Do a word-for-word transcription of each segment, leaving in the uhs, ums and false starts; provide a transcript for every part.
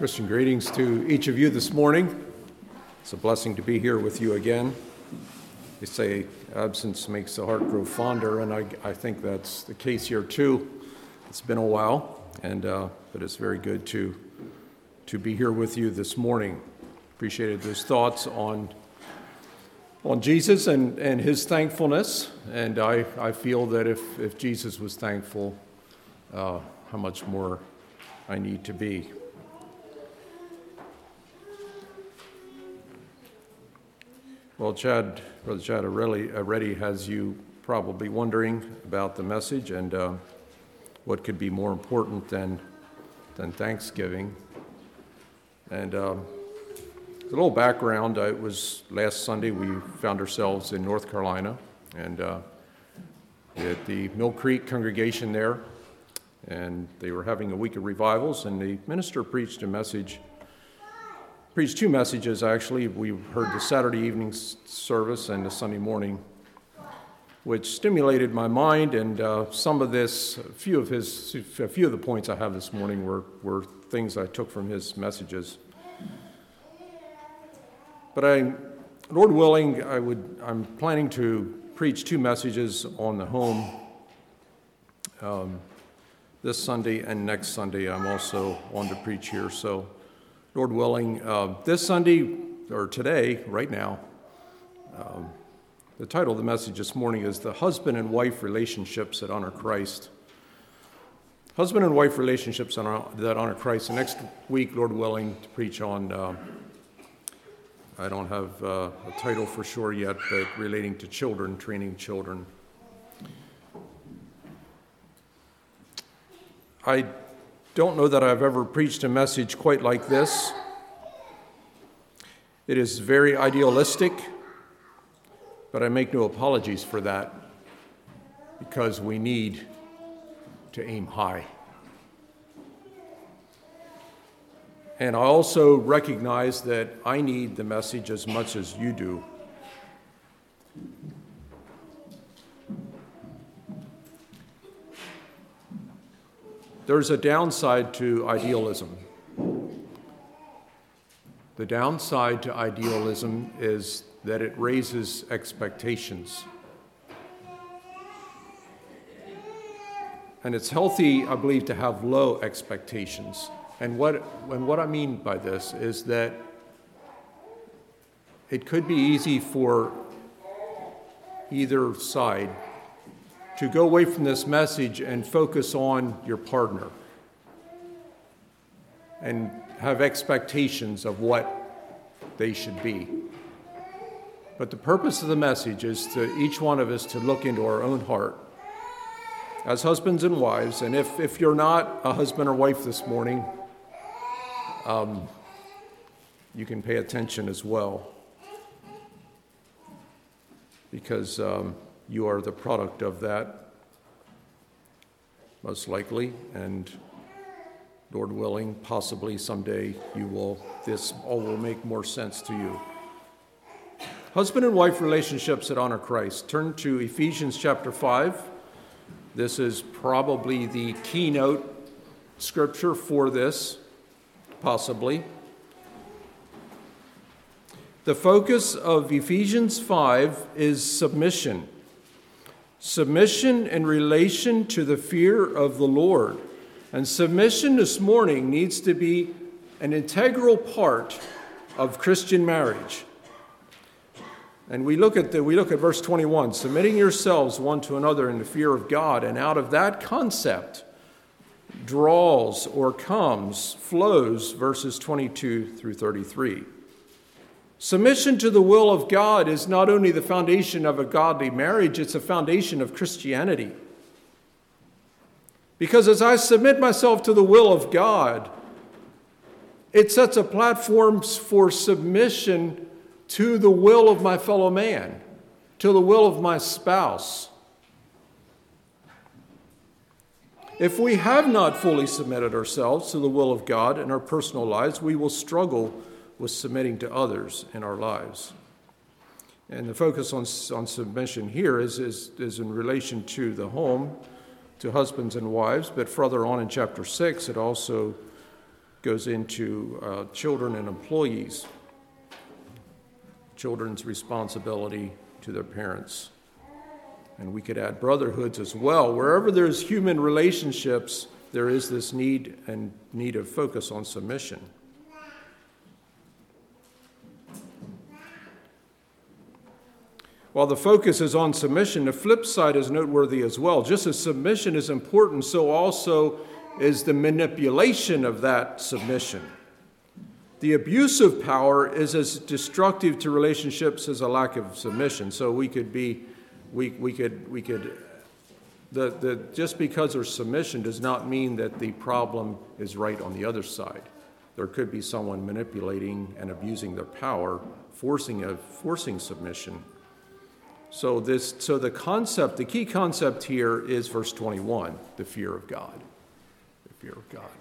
Christian greetings to each of you this morning. It's a blessing to be here with you again. They say absence makes the heart grow fonder, and I, I think that's the case here too. It's been a while, and uh, but it's very good to to be here with you this morning. Appreciated those thoughts on on Jesus and, and his thankfulness, and I, I feel that if, if Jesus was thankful, uh, how much more I need to be. Well, Chad, Brother Chad already, already has you probably wondering about the message and uh, what could be more important than than Thanksgiving. And um, a little background, uh, it was last Sunday we found ourselves in North Carolina and uh, at the Mill Creek congregation there, and they were having a week of revivals, and the minister preached a message Preached two messages, actually. We heard the Saturday evening service and the Sunday morning, which stimulated my mind, and uh, some of this, a few of his, a few of the points I have this morning were, were things I took from his messages. But I, Lord willing, I would, I'm planning to preach two messages on the home um, this Sunday and next Sunday. I'm also on to preach here, so Lord willing, uh, this Sunday, or today, right now, um, the title of the message this morning is The Husband and Wife Relationships That Honor Christ. Husband and wife relationships that honor Christ. And next week, Lord willing, to preach on, uh, I don't have uh, a title for sure yet, but relating to children, training children. I don't know that I've ever preached a message quite like this. It is very idealistic, but I make no apologies for that because we need to aim high. And I also recognize that I need the message as much as you do. There's a downside to idealism. The downside to idealism is that it raises expectations. And it's healthy, I believe, to have low expectations. And what, and what I mean by this is that it could be easy for either side to go away from this message and focus on your partner and have expectations of what they should be. But the purpose of the message is to each one of us to look into our own heart as husbands and wives. And if, if you're not a husband or wife this morning, um, you can pay attention as well, because um, you are the product of that, most likely, and Lord willing, possibly someday you will, this all will make more sense to you. Husband and wife relationships that honor Christ. Turn to Ephesians chapter five. This is probably the keynote scripture for this, possibly. The focus of Ephesians five is submission. Submission in relation to the fear of the Lord. And submission this morning needs to be an integral part of Christian marriage. And we look at the, we look at verse twenty-one, submitting yourselves one to another in the fear of God. And out of that concept draws or comes, flows verses twenty-two through thirty-three. Submission to the will of God is not only the foundation of a godly marriage, it's a foundation of Christianity. Because as I submit myself to the will of God, it sets a platform for submission to the will of my fellow man, to the will of my spouse. If we have not fully submitted ourselves to the will of God in our personal lives, we will struggle with submitting to others in our lives. And the focus on, on submission here is, is, is in relation to the home, to husbands and wives, but further on in chapter six, it also goes into uh, children and employees, children's responsibility to their parents. And we could add brotherhoods as well. Wherever there's human relationships, there is this need and need of focus on submission. While the focus is on submission, the flip side is noteworthy as well. Just as submission is important, so also is the manipulation of that submission. The abuse of power is as destructive to relationships as a lack of submission. So we could be, we we could we could, the the just because there's submission does not mean that the problem is right on the other side. There could be someone manipulating and abusing their power, forcing a forcing submission. So this, so the concept, the key concept here is verse twenty-one, the fear of God. The fear of God.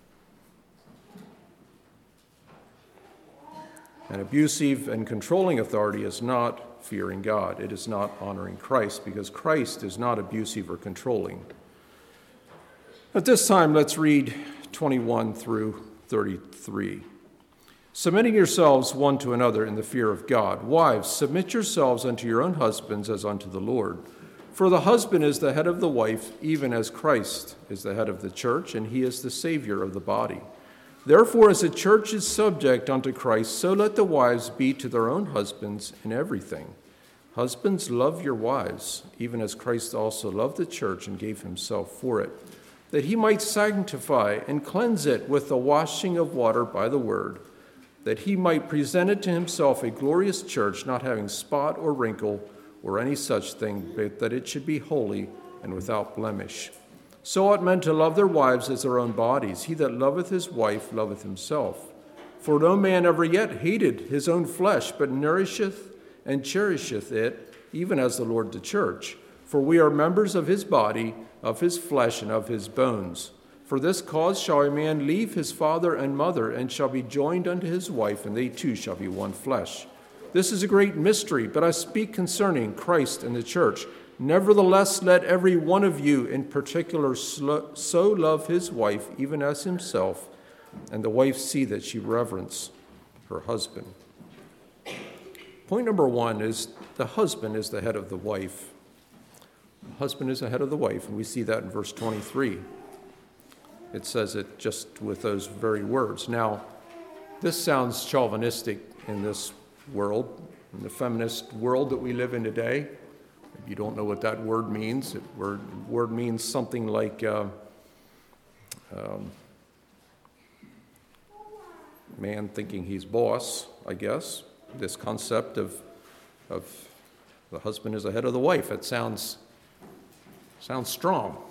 An abusive and controlling authority is not fearing God. It is not honoring Christ, because Christ is not abusive or controlling. At this time, let's read twenty-one through thirty-three. Submitting yourselves one to another in the fear of God. Wives, submit yourselves unto your own husbands as unto the Lord. For the husband is the head of the wife, even as Christ is the head of the church, and he is the Savior of the body. Therefore, as the church is subject unto Christ, so let the wives be to their own husbands in everything. Husbands, love your wives, even as Christ also loved the church and gave himself for it, that he might sanctify and cleanse it with the washing of water by the word, that he might present it to himself a glorious church, not having spot or wrinkle or any such thing, but that it should be holy and without blemish. So ought men to love their wives as their own bodies. He that loveth his wife loveth himself. For no man ever yet hated his own flesh, but nourisheth and cherisheth it, even as the Lord the church. For we are members of his body, of his flesh, and of his bones. For this cause shall a man leave his father and mother, and shall be joined unto his wife, and they two shall be one flesh. This is a great mystery, but I speak concerning Christ and the church. Nevertheless, let every one of you in particular so love his wife, even as himself, and the wife see that she reverence her husband. Point number one is the husband is the head of the wife. The husband is the head of the wife, and we see that in verse twenty-three. It says it just with those very words. Now, this sounds chauvinistic in this world, in the feminist world that we live in today. If you don't know what that word means, it word, word means something like uh, um, man thinking he's boss, I guess. This concept of of the husband is the head of the wife. It sounds sounds strong.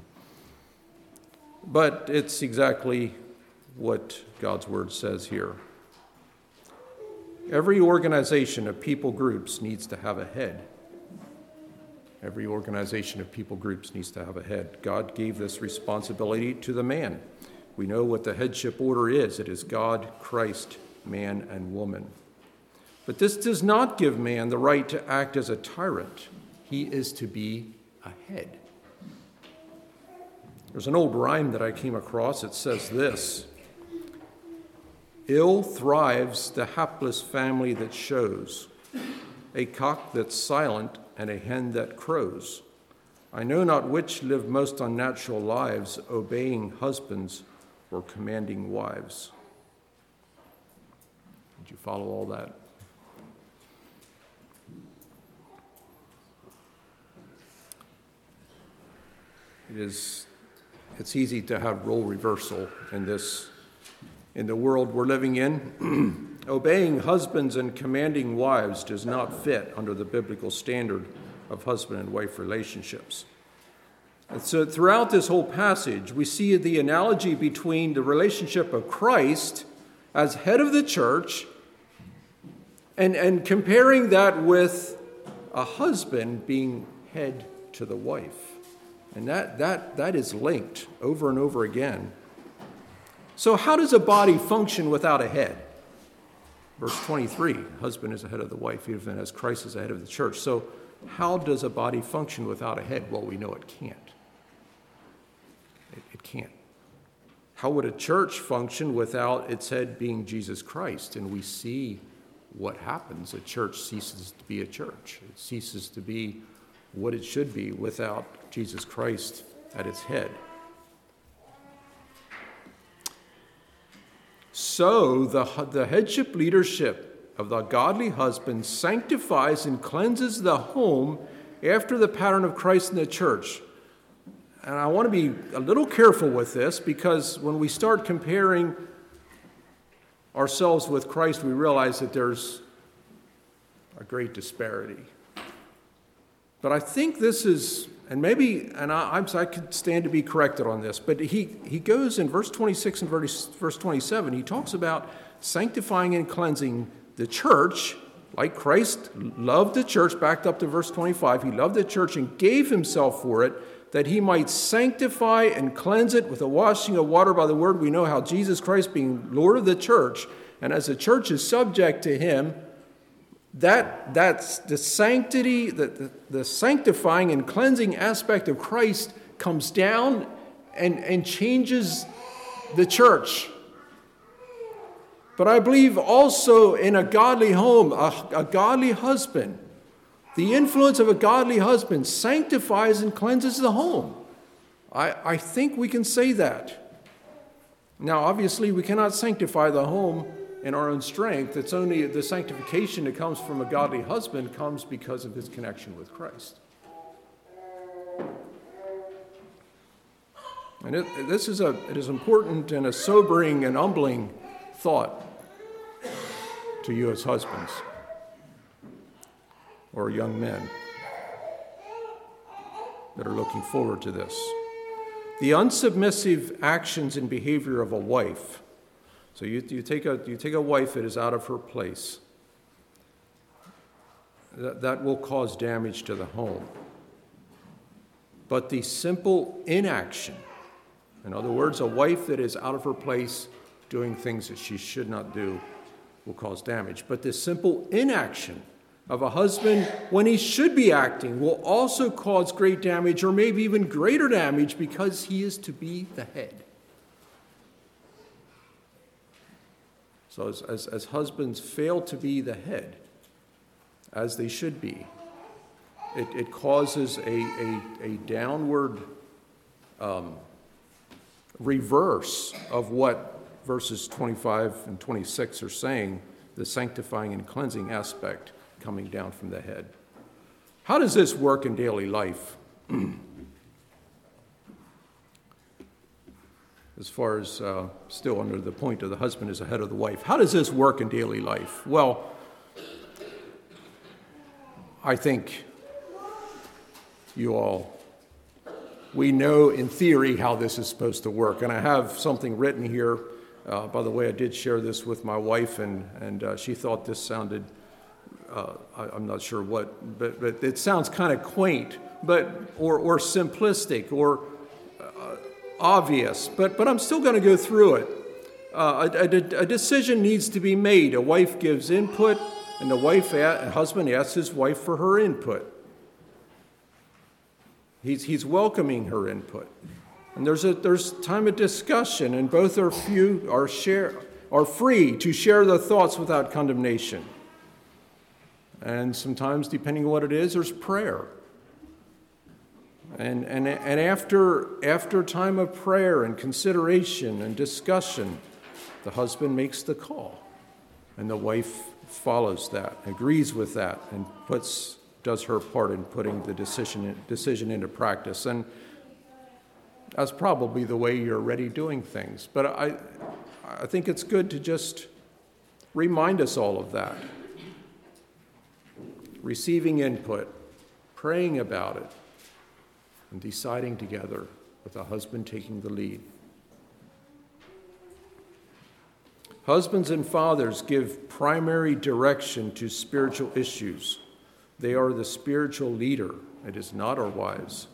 But it's exactly what God's word says here. Every organization of people groups needs to have a head. Every organization of people groups needs to have a head. God gave this responsibility to the man. We know what the headship order is. It is God, Christ, man, and woman. But this does not give man the right to act as a tyrant. He is to be a head. There's an old rhyme that I came across. It says this: ill thrives the hapless family that shows a cock that's silent and a hen that crows. I know not which live most unnatural lives, obeying husbands or commanding wives. Did you follow all that? It is, it's easy to have role reversal in this, in the world we're living in. Obeying husbands and commanding wives does not fit under the biblical standard of husband and wife relationships. And so throughout this whole passage, we see the analogy between the relationship of Christ as head of the church and, and comparing that with a husband being head to the wife. And that, that, that is linked over and over again. So how does a body function without a head? Verse twenty-three, husband is the head of the wife, even as Christ is the head of the church. So how does a body function without a head? Well, we know it can't. It, it can't. How would a church function without its head being Jesus Christ? And we see what happens. A church ceases to be a church. It ceases to be what it should be without Jesus Christ at its head. So the, the headship leadership of the godly husband sanctifies and cleanses the home after the pattern of Christ in the church. And I want to be a little careful with this, because when we start comparing ourselves with Christ, we realize that there's a great disparity. But I think this is, and maybe, and I, I'm, I could stand to be corrected on this, but he, he goes in verse twenty-six and verse, verse twenty-seven, he talks about sanctifying and cleansing the church, like Christ loved the church, backed up to verse twenty-five. He loved the church and gave himself for it, that he might sanctify and cleanse it with the washing of water by the word. We know how Jesus Christ, being Lord of the church, and as the church is subject to him, that that's the sanctity, the, the, the sanctifying and cleansing aspect of Christ comes down and, and changes the church. But I believe also in a godly home, a, a godly husband, the influence of a godly husband sanctifies and cleanses the home. I, I think we can say that. Now, obviously, we cannot sanctify the home in our own strength. It's only the sanctification that comes from a godly husband comes because of his connection with Christ. And it, this is a it is important and a sobering and humbling thought to you as husbands or young men that are looking forward to this. The unsubmissive actions and behavior of a wife. So you, you, take a, you take a wife that is out of her place. That, that will cause damage to the home. But the simple inaction, in other words, a wife that is out of her place doing things that she should not do, will cause damage. But the simple inaction of a husband when he should be acting will also cause great damage, or maybe even greater damage, because he is to be the head. So as, as, as husbands fail to be the head, as they should be, it, it causes a, a, a downward um, reverse of what verses twenty-five and twenty-six are saying, the sanctifying and cleansing aspect coming down from the head. How does this work in daily life? As far as uh, still under the point of the husband is the head of the wife. How does this work in daily life? Well, I think you all, we know in theory how this is supposed to work. And I have something written here. Uh, by the way, I did share this with my wife, and, and uh, she thought this sounded, uh, I, I'm not sure what, but, but it sounds kind of quaint, but or, or simplistic, or uh, obvious, but, but I'm still going to go through it. Uh, a, a, a decision needs to be made. A wife gives input, and the wife, a husband asks his wife for her input. He's, he's welcoming her input. And there's a there's time of discussion, and both are few are share are free to share their thoughts without condemnation. And sometimes, depending on what it is, there's prayer. And and and after after time of prayer and consideration and discussion, the husband makes the call, and the wife follows that, agrees with that, and puts does her part in putting the decision decision into practice. And that's probably the way you're already doing things. But I, I think it's good to just remind us all of that. Receiving input, praying about it, and deciding together with a husband taking the lead. Husbands and fathers give primary direction to spiritual issues. They are the spiritual leader. It is not our wives.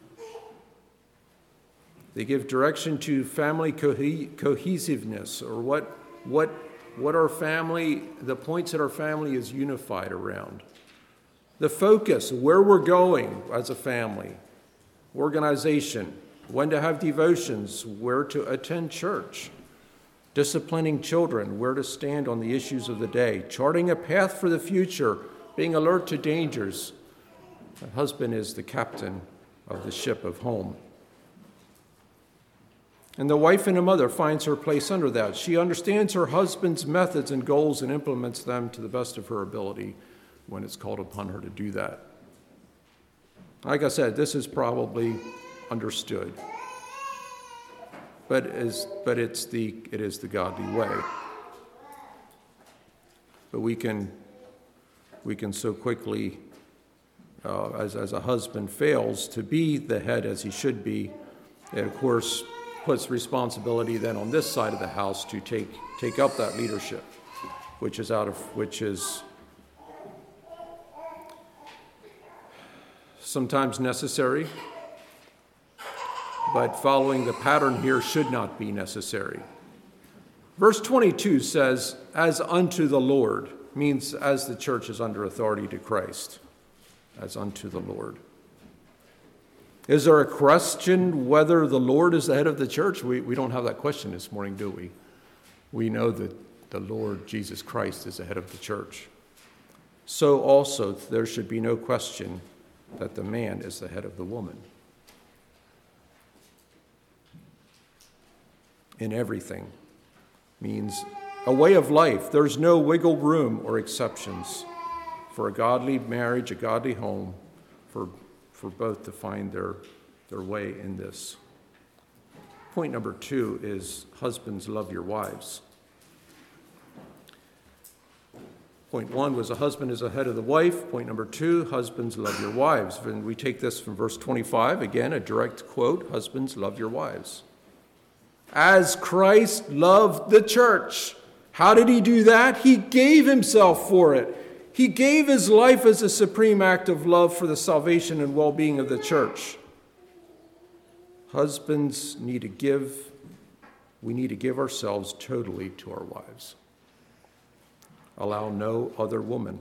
They give direction to family co- cohesiveness, or what, what, what our family, the points that our family is unified around. The focus, where we're going as a family, organization, when to have devotions, where to attend church, disciplining children, where to stand on the issues of the day, charting a path for the future, being alert to dangers. The husband is the captain of the ship of home. And the wife and a mother finds her place under that. She understands her husband's methods and goals and implements them to the best of her ability when it's called upon her to do that. Like I said, this is probably understood, but is but it's the it is the godly way. But we can we can so quickly, uh, as as a husband fails to be the head as he should be, it of course puts responsibility then on this side of the house to take take up that leadership, which is out of which is sometimes necessary, but following the pattern here should not be necessary. Verse twenty-two says, as unto the Lord, means as the church is under authority to Christ, as unto the Lord. Is there a question whether the Lord is the head of the church? We, we don't have that question this morning, do we? We know that the Lord Jesus Christ is the head of the church. So also there should be no question that the man is the head of the woman. In everything means a way of life. There's no wiggle room or exceptions for a godly marriage, a godly home, for for both to find their, their way in this. Point number two is husbands, love your wives. Point one was a husband is the head of the wife. Point number two, husbands, love your wives. And we take this from verse twenty-five, again, a direct quote, husbands, love your wives. As Christ loved the church. How did he do that? He gave himself for it. He gave his life as a supreme act of love for the salvation and well-being of the church. Husbands need to give, we need to give ourselves totally to our wives. Allow no other woman,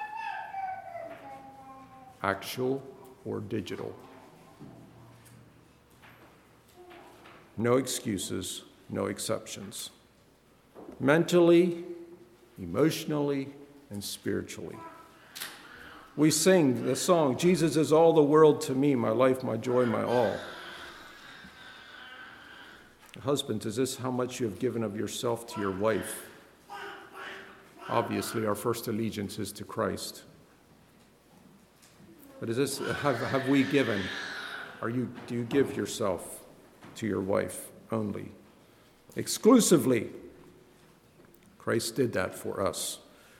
actual or digital. No excuses, no exceptions. Mentally, emotionally, and spiritually. We sing the song, Jesus is all the world to me, my life, my joy, my all. Husbands, is this how much you have given of yourself to your wife? Obviously, our first allegiance is to Christ. But is this, have, have we given, are you, do you give yourself to your wife only? Exclusively. Christ did that for us.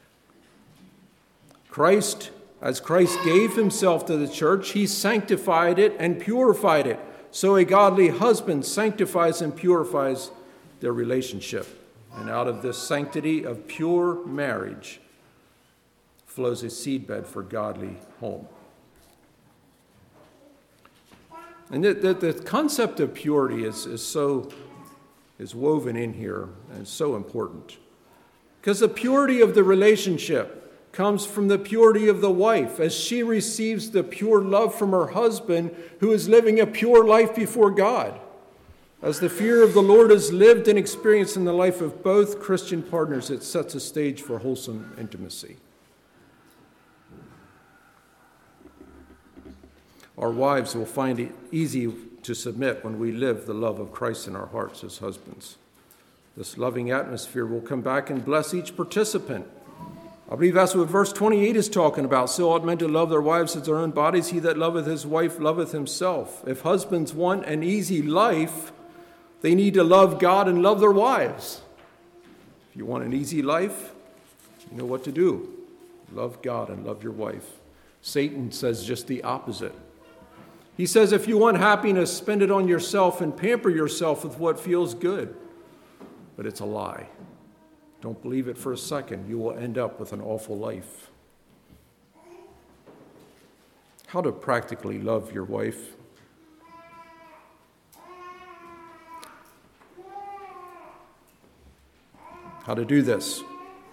Christ, as Christ gave himself to the church, he sanctified it and purified it. So a godly husband sanctifies and purifies their relationship. And out of this sanctity of pure marriage flows a seedbed for godly home. And the, the, the concept of purity is, is so is woven in here and so important. Because the purity of the relationship comes from the purity of the wife as she receives the pure love from her husband who is living a pure life before God. As the fear of the Lord is lived and experienced in the life of both Christian partners, it sets a stage for wholesome intimacy. Our wives will find it easy to submit when we live the love of Christ in our hearts as husbands. This loving atmosphere will come back and bless each participant. I believe that's what verse twenty-eight is talking about. So ought men to love their wives as their own bodies. He that loveth his wife loveth himself. If husbands want an easy life, they need to love God and love their wives. If you want an easy life, you know what to do. Love God and love your wife. Satan says just the opposite. He says if you want happiness, spend it on yourself and pamper yourself with what feels good. But it's a lie. Don't believe it for a second. You will end up with an awful life. How to practically love your wife. How to do this.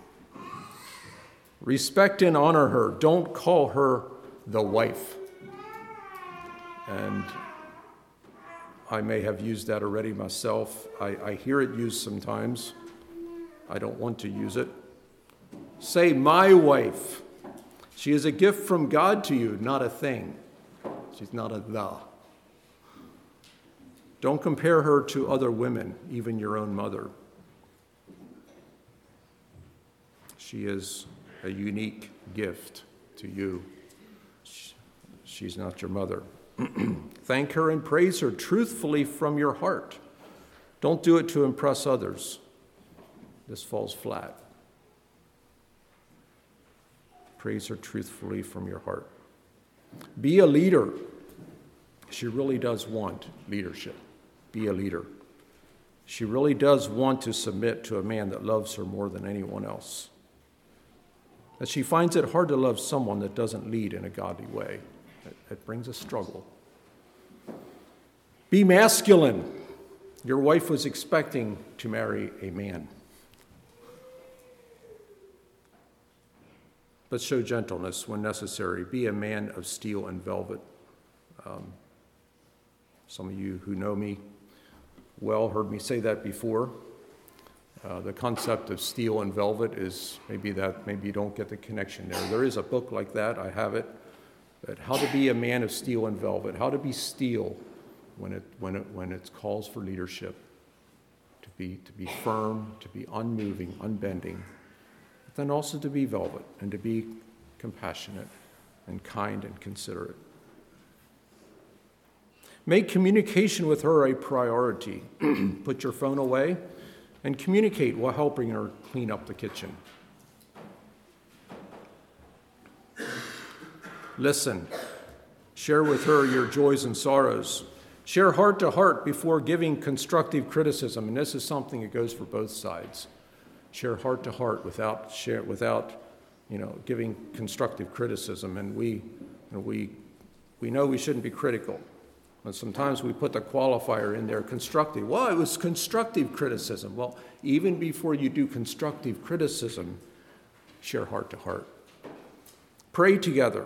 Respect and honor her. Don't call her the wife. And I may have used that already myself. I, I hear it used sometimes. I don't want to use it. Say, my wife. She is a gift from God to you, not a thing. She's not a the. Don't compare her to other women, even your own mother. She is a unique gift to you. She's not your mother. Thank her and praise her truthfully from your heart. Don't do it to impress others. This falls flat. Praise her truthfully from your heart. Be a leader. She really does want leadership. Be a leader. She really does want to submit to a man that loves her more than anyone else. But she finds it hard to love someone that doesn't lead in a godly way. It, it brings a struggle. Be masculine. Your wife was expecting to marry a man. But show gentleness when necessary. Be a man of steel and velvet. Um, some of you who know me well heard me say that before. Uh, the concept of steel and velvet is maybe that maybe you don't get the connection there. There is a book like that. I have it. But how to be a man of steel and velvet. How to be steel when it when it when it calls for leadership. To be to be firm, to be unmoving, unbending. But then also to be velvet and to be compassionate and kind and considerate. Make communication with her a priority. Put your phone away and communicate while helping her clean up the kitchen. Listen. Share with her your joys and sorrows. Share heart to heart before giving constructive criticism, and this is something that goes for both sides. Share heart to heart without share without, you know, giving constructive criticism. And we, you know, we, we know we shouldn't be critical. And sometimes we put the qualifier in there, constructive. Well, it was constructive criticism. Well, even before you do constructive criticism, share heart to heart. Pray together.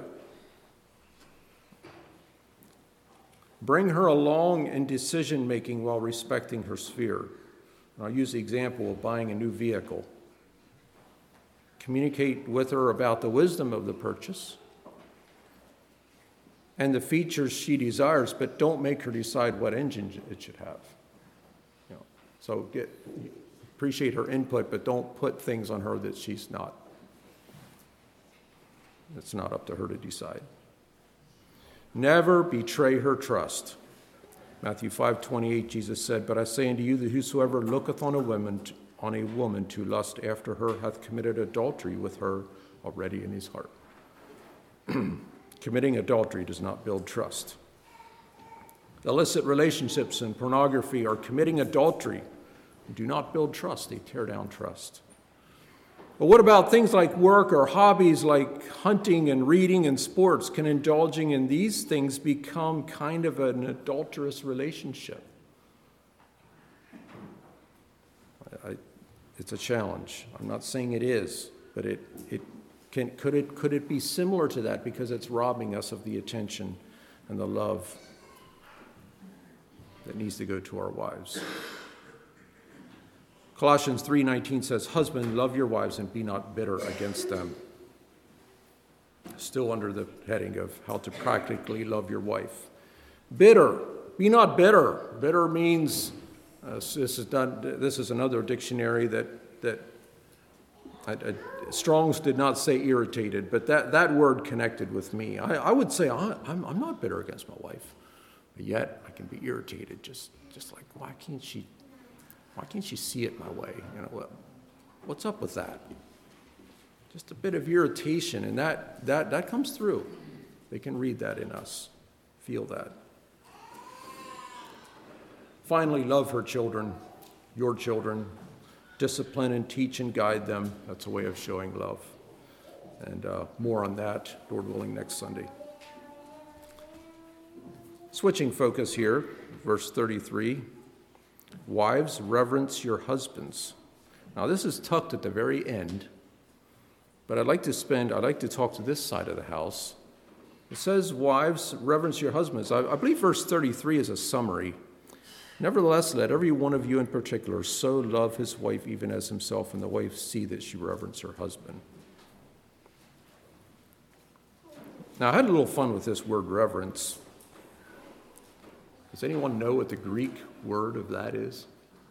Bring her along in decision-making while respecting her sphere. And I'll use the example of buying a new vehicle. Communicate with her about the wisdom of the purchase and the features she desires, but don't make her decide what engine it should have. You know, so get, appreciate her input, but don't put things on her that she's not. It's not up to her to decide. Never betray her trust. Matthew five twenty-eight, Jesus said, "But I say unto you that whosoever looketh on a woman, on a woman to lust after her hath committed adultery with her already in his heart." Committing adultery does not build trust. Illicit relationships and pornography are committing adultery. They do not build trust. They tear down trust. But what about things like work or hobbies like hunting and reading and sports? Can indulging in these things become kind of an adulterous relationship? I, I, it's a challenge. I'm not saying it is, but it, it can, could it could it be similar to that because it's robbing us of the attention and the love that needs to go to our wives? Colossians three nineteen says, "Husband, love your wives and be not bitter against them." Still under the heading of how to practically love your wife. Bitter, be not bitter. Bitter means, uh, this is not, this is another dictionary that, that I, I, Strong's did not say irritated, but that, that word connected with me. I, I would say I, I'm, I'm not bitter against my wife, but yet I can be irritated, just, just like, why can't she Why can't she see it my way? You know, what, what's up with that? Just a bit of irritation, and that, that, that comes through. They can read that in us, feel that. Finally, love her children, your children. Discipline and teach and guide them. That's a way of showing love. And uh, more on that, Lord willing, next Sunday. Switching focus here, verse thirty-three. Wives, reverence your husbands. Now, this is tucked at the very end, but I'd like to spend, I'd like to talk to this side of the house. It says, wives, reverence your husbands. I, I believe verse thirty-three is a summary. Nevertheless, let every one of you in particular so love his wife even as himself, and the wife see that she reverence her husband. Now, I had a little fun with this word reverence. Does anyone know what the Greek word of that is?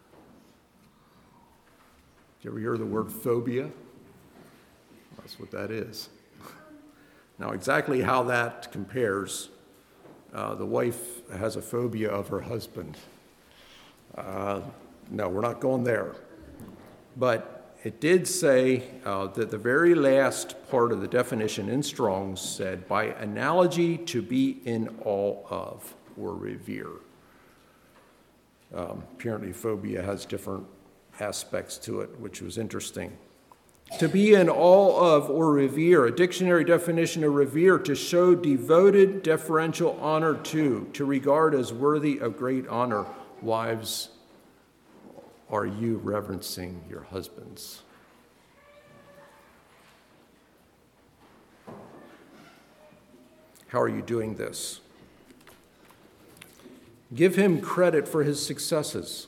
Did you ever hear the word phobia? That's what that is. Now, exactly how that compares, uh, the wife has a phobia of her husband. Uh, no, we're not going there. But it did say uh, that the very last part of the definition in Strong's said, by analogy, to be in awe of or revere. Um, apparently, phobia has different aspects to it, which was interesting. To be in awe of or revere, a dictionary definition of revere, to show devoted deferential honor to, to regard as worthy of great honor. Wives, are you reverencing your husbands? How are you doing this? Give him credit for his successes.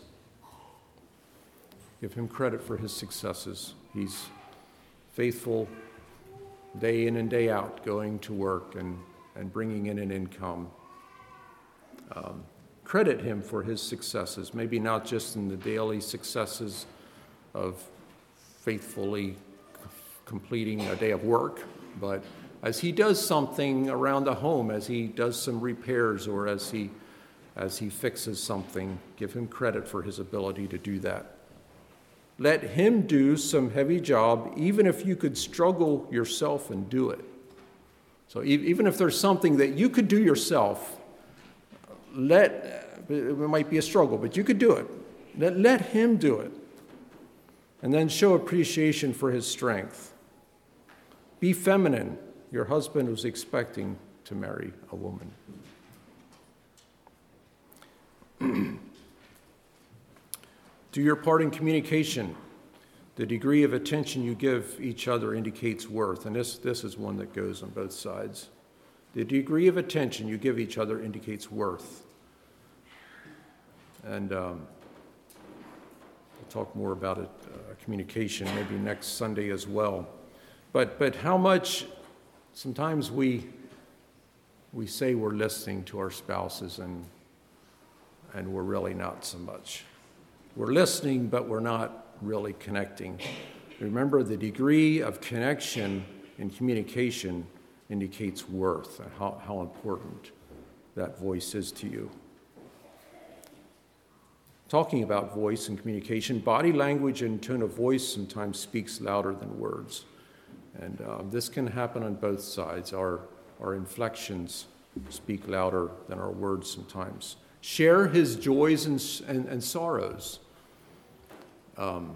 Give him credit for his successes. He's faithful day in and day out, going to work and, and bringing in an income. Um, credit him for his successes, maybe not just in the daily successes of faithfully c- completing a day of work, but as he does something around the home, as he does some repairs, or as he as he fixes something, give him credit for his ability to do that. Let him do some heavy job, even if you could struggle yourself and do it. So even if there's something that you could do yourself, let, it might be a struggle, but you could do it. Let, let him do it. And then show appreciation for his strength. Be feminine. Your husband was expecting to marry a woman. Do your part in communication. The degree of attention you give each other indicates worth, and this, this is one that goes on both sides. The degree of attention you give each other indicates worth. And um, we'll talk more about it, uh, communication, maybe next Sunday as well. But but how much, sometimes we we say we're listening to our spouses, and and we're really not so much. We're listening, but we're not really connecting. Remember, the degree of connection in communication indicates worth and how, how important that voice is to you. Talking about voice and communication, body language and tone of voice sometimes speaks louder than words. And uh, this can happen on both sides. Our, our inflections speak louder than our words sometimes. Share his joys and, and, and sorrows. Um,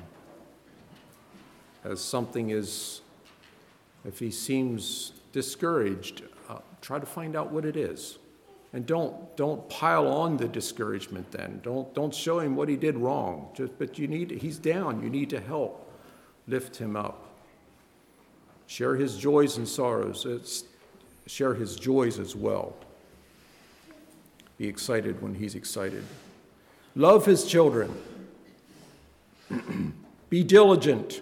as something is, if he seems discouraged, uh, try to find out what it is. And don't don't pile on the discouragement then. Don't don't show him what he did wrong. Just, but you need, he's down. You need to help lift him up. Share his joys and sorrows. It's, share his joys as well. Be excited when he's excited. Love his children. Be diligent.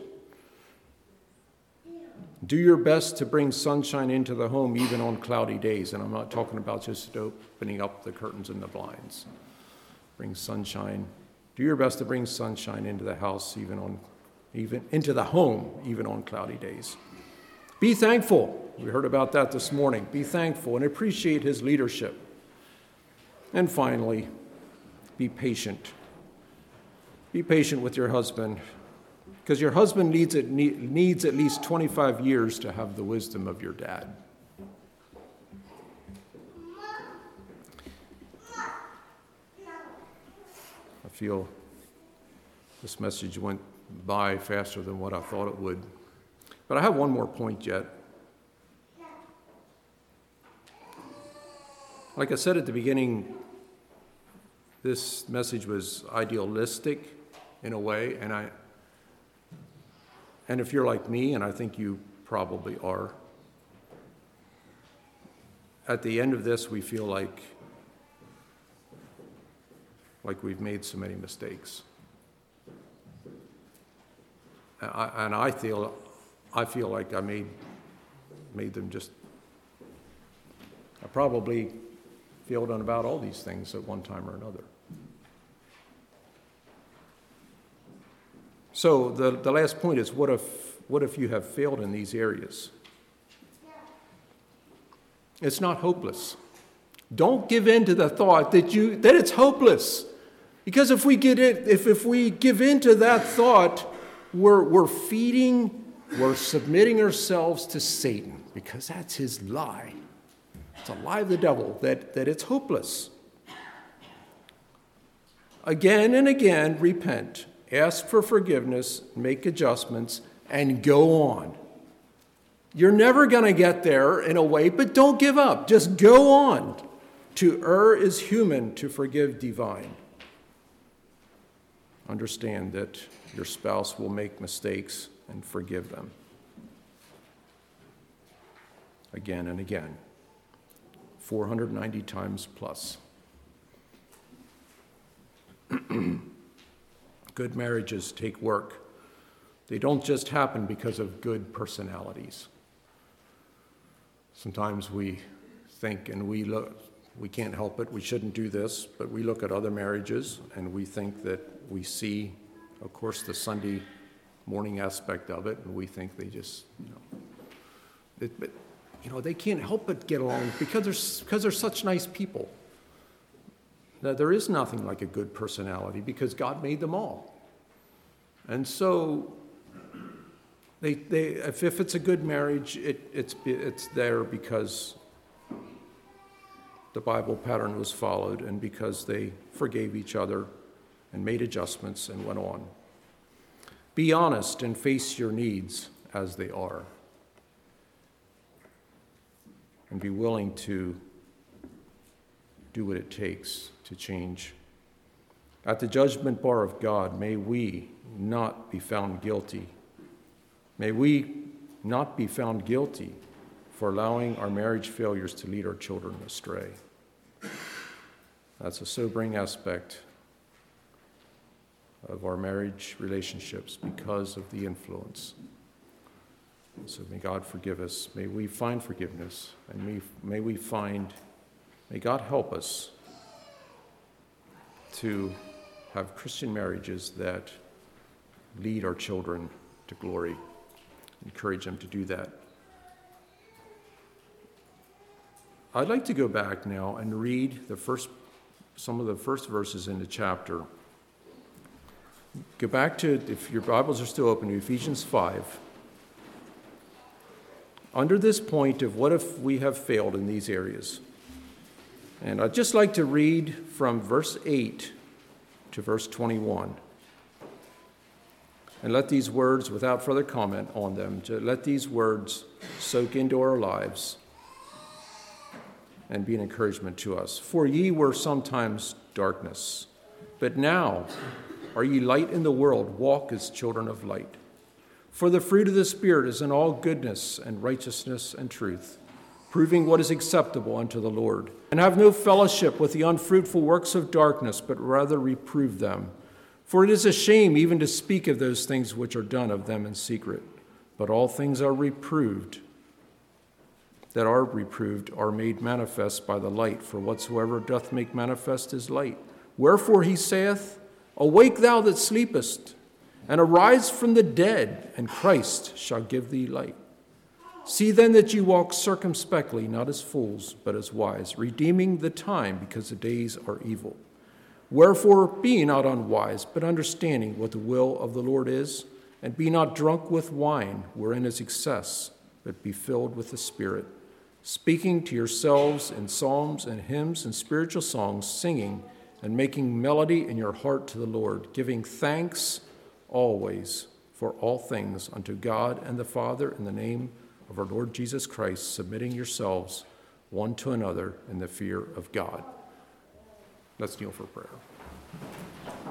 Do your best to bring sunshine into the home even on cloudy days. And I'm not talking about just opening up the curtains and the blinds. Bring sunshine. Do your best to bring sunshine into the house, even on, even into the home, even on cloudy days. Be thankful. We heard about that this morning. Be thankful and appreciate his leadership. And finally, be patient. Be patient with your husband, because your husband needs, it, needs at least twenty-five years to have the wisdom of your dad. I feel this message went by faster than what I thought it would. But I have one more point yet. Like I said at the beginning, this message was idealistic in a way, and I and if you're like me, and I think you probably are, at the end of this we feel like, like we've made so many mistakes. I, and I feel, I feel like I made, made them just, I probably failed on about all these things at one time or another. So the, the last point is, what if, what if you have failed in these areas? It's not hopeless. Don't give in to the thought that you that it's hopeless. Because if we get it, if, if we give in to that thought, we're we're feeding, we're submitting ourselves to Satan, because that's his lie. It's a lie of the devil that, that it's hopeless. Again and again, repent, ask for forgiveness, make adjustments, and go on. You're never going to get there in a way, but don't give up. Just go on. To err is human, to forgive divine. Understand that your spouse will make mistakes and forgive them. Again and again. four hundred ninety times plus. Good marriages take work. They don't just happen because of good personalities. Sometimes we think and we look, we can't help it, we shouldn't do this, but we look at other marriages and we think that we see, of course, the Sunday morning aspect of it, and we think they just, you know, it, but, you know, they can't help but get along because they're, because they're such nice people. Now, there is nothing like a good personality because God made them all. And so, They, they, if, if it's a good marriage, it, it's, it's there because the Bible pattern was followed and because they forgave each other and made adjustments and went on. Be honest and face your needs as they are. And be willing to do what it takes to change. At the judgment bar of God, may we not be found guilty. May we not be found guilty for allowing our marriage failures to lead our children astray. That's a sobering aspect of our marriage relationships because of the influence. So may God forgive us. May we find forgiveness, and may, may we find, may God help us to have Christian marriages that lead our children to glory. Encourage them to do that. I'd like to go back now and read the first, some of the first verses in the chapter. Go back to, if your Bibles are still open, to Ephesians five. Under this point of what if we have failed in these areas. And I'd just like to read from verse eight to verse twenty-one. And let these words, without further comment on them, let these words soak into our lives and be an encouragement to us. For ye were sometimes darkness, but now are ye light in the world, walk as children of light. For the fruit of the Spirit is in all goodness and righteousness and truth, proving what is acceptable unto the Lord. And have no fellowship with the unfruitful works of darkness, but rather reprove them. For it is a shame even to speak of those things which are done of them in secret. But all things are reproved, that are reproved, are made manifest by the light. For whatsoever doth make manifest is light. Wherefore he saith, Awake thou that sleepest, and arise from the dead, and Christ shall give thee light. See then that ye walk circumspectly, not as fools, but as wise, redeeming the time, because the days are evil. Wherefore, be ye not unwise, but understanding what the will of the Lord is, and be not drunk with wine, wherein is excess, but be filled with the Spirit, speaking to yourselves in psalms and hymns and spiritual songs, singing and making melody in your heart to the Lord, giving thanks always for all things unto God and the Father in the name of our Lord Jesus Christ, submitting yourselves one to another in the fear of God. Let's kneel for prayer.